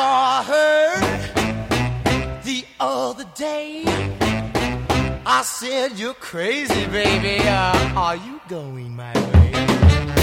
I heard the other day, I said, you're crazy, baby. Are you going my way?